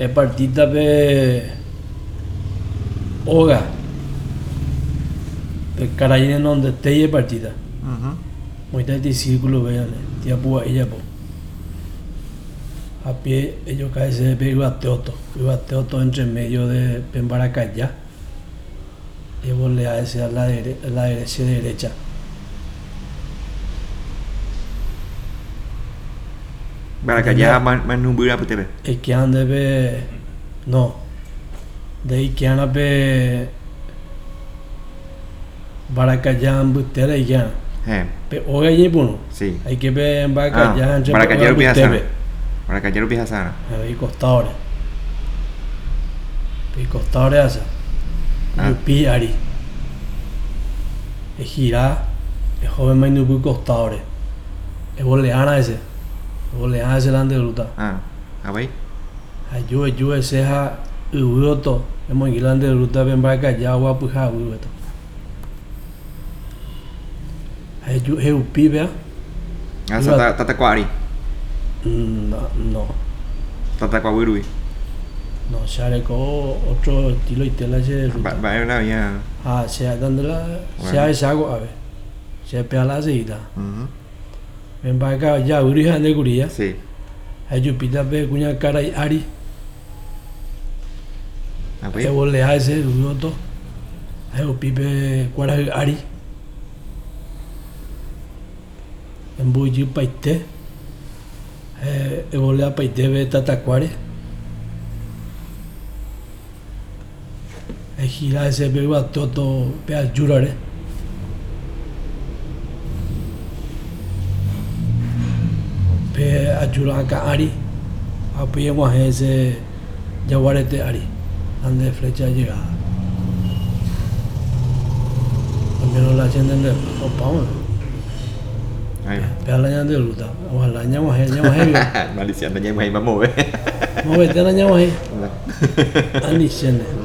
è partita per Oga, per Caragine non de te è partita. Muestra este círculo, vean, tía púa ella po. A pie ellos caen se pegó a Teoto entre medio de Pembaracayá. Y volea ese a la derecha. Baracayá más numbura por TV. Es que han de ver. No. De ahí que han de ver. Baracayá en Bustera y ya. Pero hoy hay uno. Sí. Hay que ver en Baracayá entre Baracayá Rupiah Sana. Baracayá Rupiah Sana. Ahí costado. Ahí costado esa. Yupi Ari. Es girar. Es joven más no muy costado. Es boleana ese. Boleana ese lande de ruta. ¿Ahí? Ayuda ese ha uyoto. Es muy grande de ruta en Baracayá o apuja uyoto. Ayuda es upi vea. Tatacuari. No. Tatacuaburui. No, Share con otro estilo y tela de ruta. Va a una vía. Se ha dando la. Se ha esa agua, a ver. Se ha pegado la seguida. En Baracayá, Uriha de Guría. Sí. Ayuda pita ve cuña cara y Ari. ¿Ahí? Bolea ese uyoto. Ayuda pipe cuara Ari. En Buji Paite. Bolea Paite ve Tatacuare. Gira ese pegó a Toto pea Jurare. Pe ayuda acá Ari. Apoyemos ese Jaguarete Ari. Ande flecha llegada. También la gente de Opao. Pea la gente de ruta. Ojalá ñamos Malicia, no ñamos ahí, vamos a ver. Vamos a ver, te la ñamos ahí. Ani siende.